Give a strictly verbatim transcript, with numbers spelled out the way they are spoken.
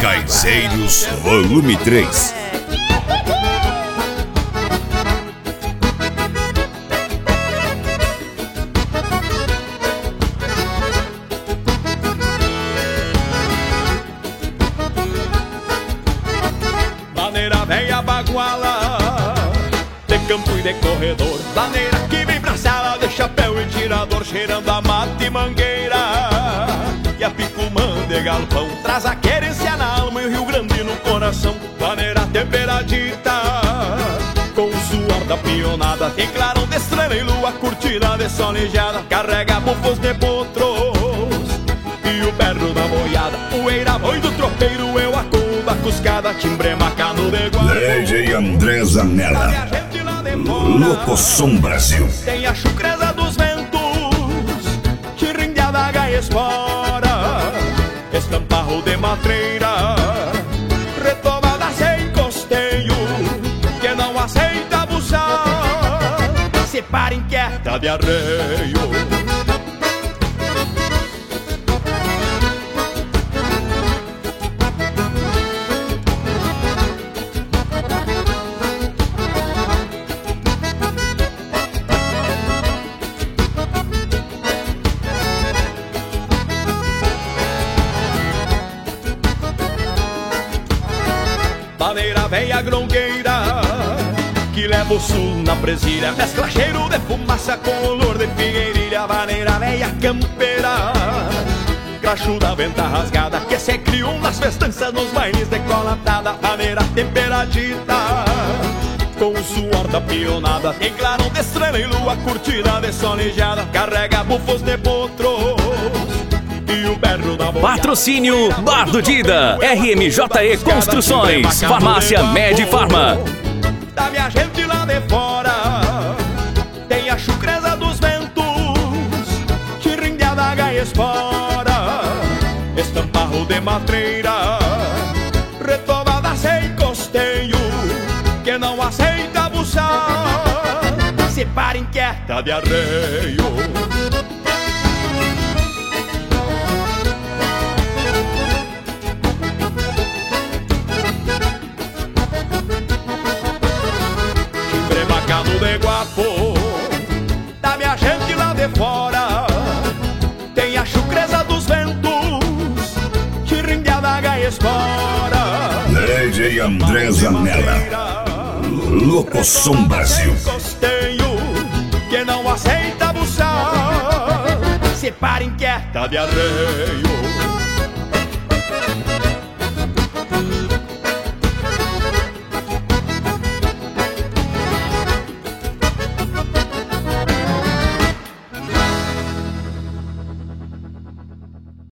Caizeiros Volume três. Maneira velha baguala, de campo e de corredor. Maneira que vem pra sala de chapéu e tirador, cheirando a mata e mangueira e a picumã de galpão. Traz a querência na alma e o Rio Grande no coração. Maneira temperadita, com o suor da pionada, em clarão de estrela e lua, cortina de solejada. Carrega bufos de potros e o berro da boiada. Poeira boi do tropeiro, eu acudo da cuscada, timbre macano de guarda. D J André Zanella, Locosom Brasil. Tem a chucreza dos ventos, chirrindeada gaia espora, estamparro de matreira, retomada sem costeio, que não aceita buçar, se para inquieta de arreio. Maneira velha grongueira, que leva o sul na presilha, mescla cheiro de fumaça com olor de figueirilha. Maneira velha campeira, cracho da venta rasgada, que se criou nas festanças, nos bailes de colatada. Maneira temperadita, com o suor da pionada, em clarão de estrela e lua, cortina de solejada. Carrega bufos de potros e o berro da boiada. Patrocínio Bar do Dida, R M J E Construções, Farmácia Med Farma. Da minha gente lá de fora, tem a chucreza dos ventos, chirrindeada gaia espora, estamparro de matreira, retomada sem costeio, que não aceita buçar, se para inquieta de arreio. Macano de guapo, da minha gente lá de fora, tem a chucreza dos ventos, chirrindeada gaia espora. D J André Zanella, Locosom Brasil. Costeio, que não aceita buçar, se para inquieta de arreio.